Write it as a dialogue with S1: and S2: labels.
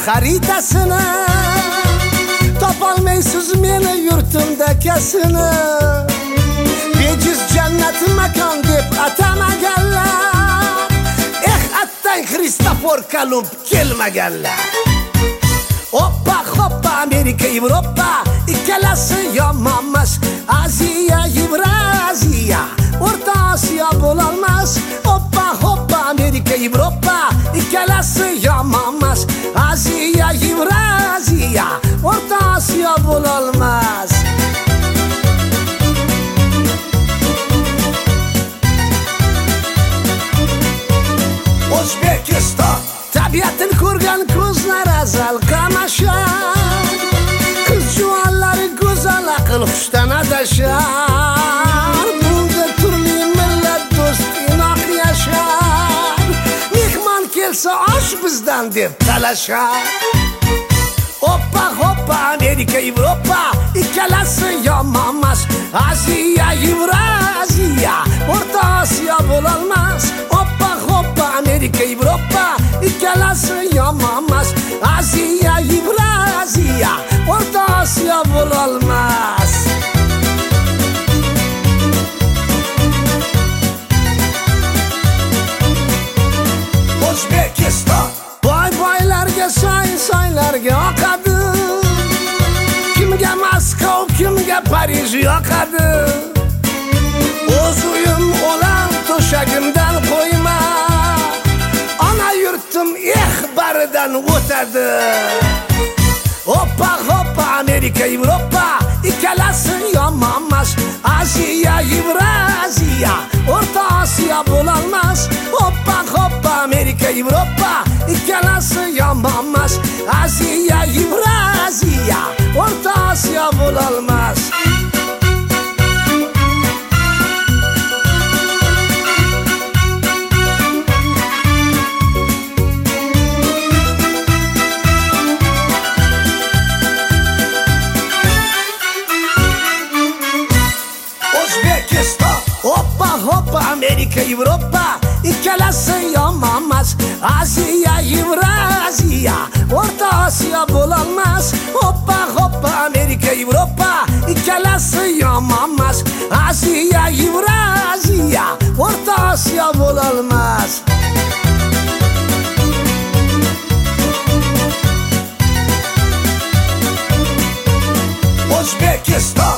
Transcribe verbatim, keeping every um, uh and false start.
S1: xaritasini, topolmaysiz meni yurtimdakasini. Bejiz jannat makon deb atamaganlar, eh attang Kristofor Kolumb kelmaganlar. Hoppa hoppa Amerika Yevropa ikkalasi yomonmas. Aziya Yevraziya O'rta Osiyo bo'lolmas. Hoppa hoppa Amerika Yevropa ikkalasi yomonmas. Aziya Yevraziya O'rta Osiyo bo'lolmas. O'zbekiston tabiatini ko'rgan ko'zlar azal qamashar. Qiz juvonlari go'zal aql hushdan adashar. Bunda turli millat do'st inoq yashar. Mehmon kelsa osh bizdan deb talashar. Hoppa hoppa Amerika Yevropa ikkalasi yomonmas. Aziya Yevraziya O'rta Osiyo bo'lolmas. Hoppa hoppa Amerika Yevropa ikkalasi yomonmas. Aziya Yevraziya O'rta Osiyo bo'lolmas. O'zbekiston boy boylarga soy soylarga oqadi. Kimga Moskva, kimga Parij yoqadi. O'z uyim o'lan to'shagimdan qo'yma. Ona yurtim eh baridan o'tadi. Hoppa hoppa Amerika Yevropa ikkalasi yomonmas. Aziya Yevraziya O'rta Osiyo bo'lolmas. Hoppa hoppa Amerika Yevropa ikkalasi yomonmas. Aziya Yevraziya O'rta Osiyo bo'lolmas. Hoppa hoppa Amerika Yevropa ikkalasi yomonmas. Aziya Yevraziya O'rta Osiyo bo'lolmas. Hoppa hoppa Amerika Yevropa ikkalasi yomonmas. Aziya Yevraziya O'rta Osiyo bo'lolmas. O'zbekiston